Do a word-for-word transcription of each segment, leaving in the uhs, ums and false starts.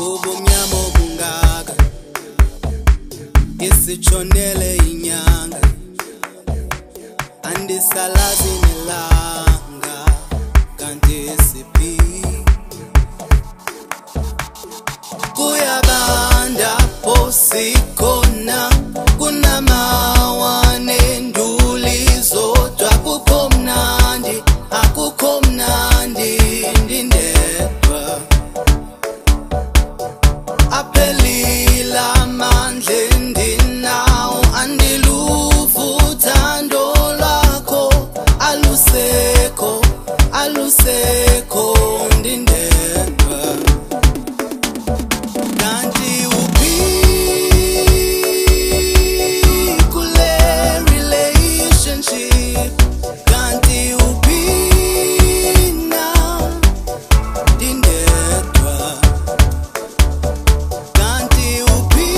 Ubumnyama obungaka isitshonele inyanga, andisalazi nelanga kanti siphi. Kuyabanda posikhona kunamawa nenduli zodwa, akukho mnandi, akukho mnandi ndindedwa. Aphelile amandla endinawo, andiluva uthando lwakho, alusekho, alusekho ndindedwa. Kanti uphi kule relationship, kanti uphi na ndindedwa. Kanti uphi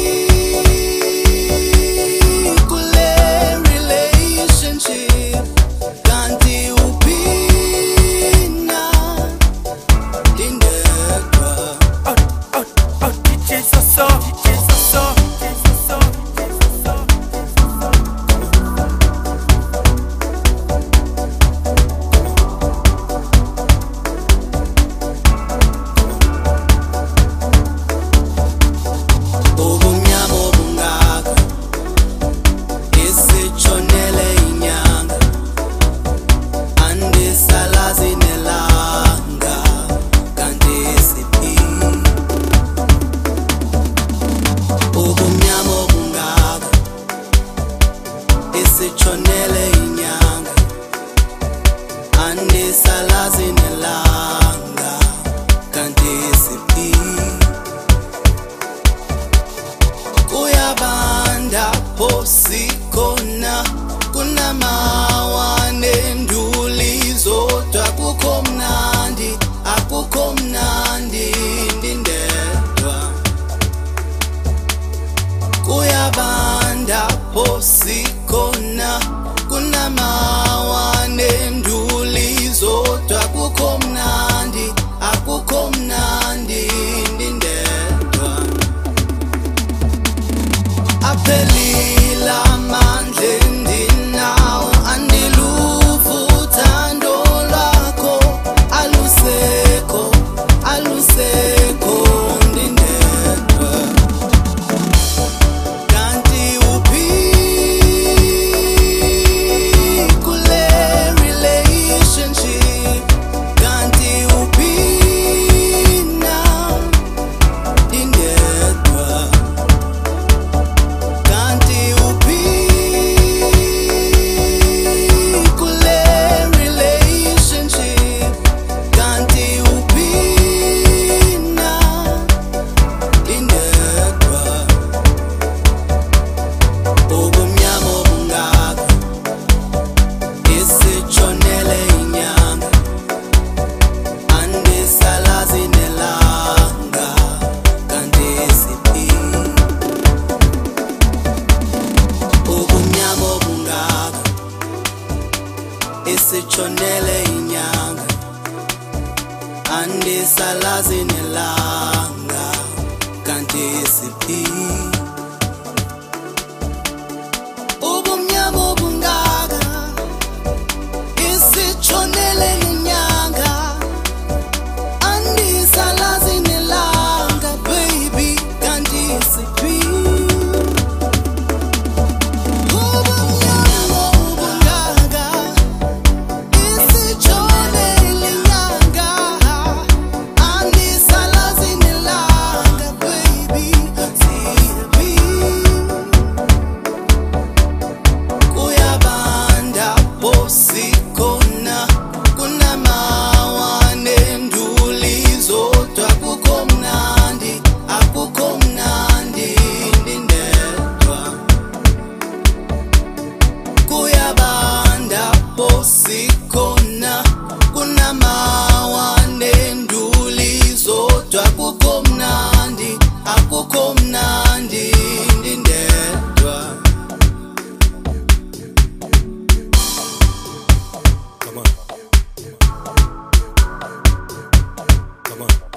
kule relationship, kanti uphi na ndindedwa. Oh, oh, oh, D J Soso, D J Soso, D J Soso, D J Soso. Ubumnyama obungaka isitshonele inyanga, andisalazi nelanga kanti siphi. Ubumnyama obungaka isitshonele inyanga, andisalazi nelanga kanti siphi. Kuyabanda posikhona kunamawa nenduli zodwa, akukho mnandi, akukho mnandi ndindedwa. Kuyabanda posikhona kunamawa nenduli zodwa, akukho mnandi, akukho mnandi ndindedwa. Aphelile amandla endinawo, andiluva uthando lwakho, alusekho, alusekho ndindedwa. Kanti uphi kule relationship, kanti uphi na ndindedwa. Kanti uphi kule relationship, kanti uphi na ndindedwa. Ubumnyama obungaka isitshonele inyanga, andisalazi nelanga kanti siphi. Ubumnyama obungaka isitshonele inyanga, andisalazi nelanga kanti siphi. Ubumnyama obungaka isitshonele inyanga, andisalazi nelanga baby kanti siphi. Ubumnyama obungaka isitshonele inyanga, andisalazi nelanga baby siphi. Kuyabanda posikhona kunamawa nenduli zodwa, akukho mnandi, akukho mnandi ndindedwa. Kuyabanda posikhona kunamawa nenduli zodwa, akukho mnandi, akukho mnandi ndindedwa. Come on. Come on.